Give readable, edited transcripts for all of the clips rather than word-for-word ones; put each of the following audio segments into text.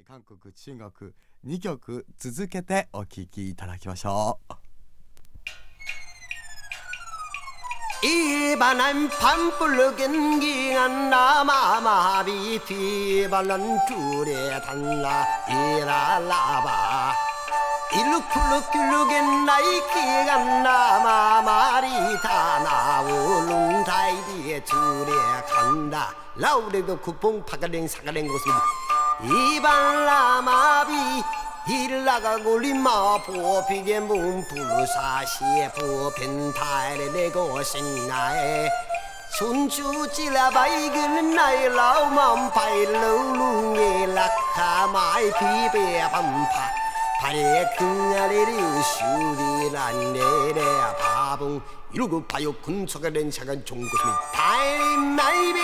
韓国中国2曲続けてお聴きいただきましょう。 이반한 판불르긴 기한 나마마비 피발란 줄에 달라 이랄라바 일룩풀룩길룩인 나이키간 나마마리다 나울룬 다이디에 줄에 간다 라우레도 국뽕 파가랭 사가랭 고슬 이발라마비 일라가골리마 보피게 문푸사시에 부펜타레 내고 신나에 순주질라바이글 나이 라우만 바일로룽에 라카마이 비베 밤파 발에 그아래리 슈리란 내래 바봉 이루고 바요 군소가 된 사간 종고스미 다임 나이비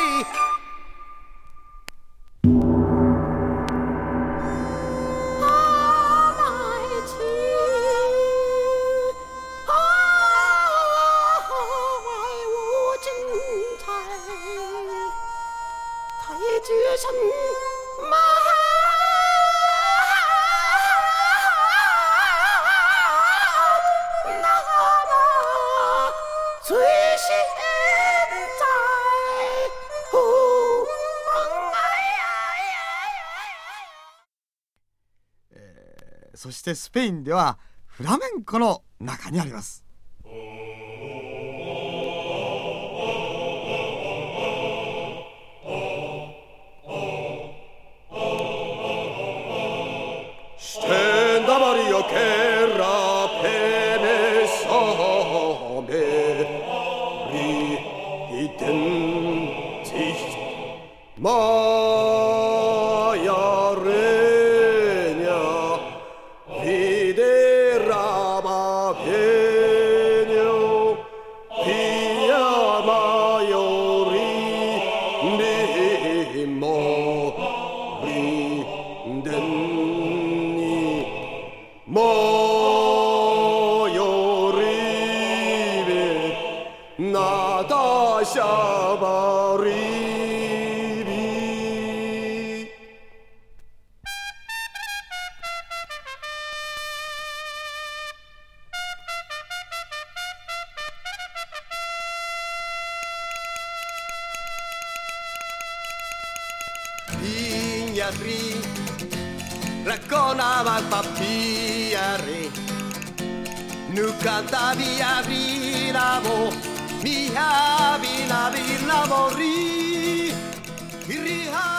そしてスペインではフラメンコの中にあります。Racconava papiare Nucanta via viravo Mia vina villa morì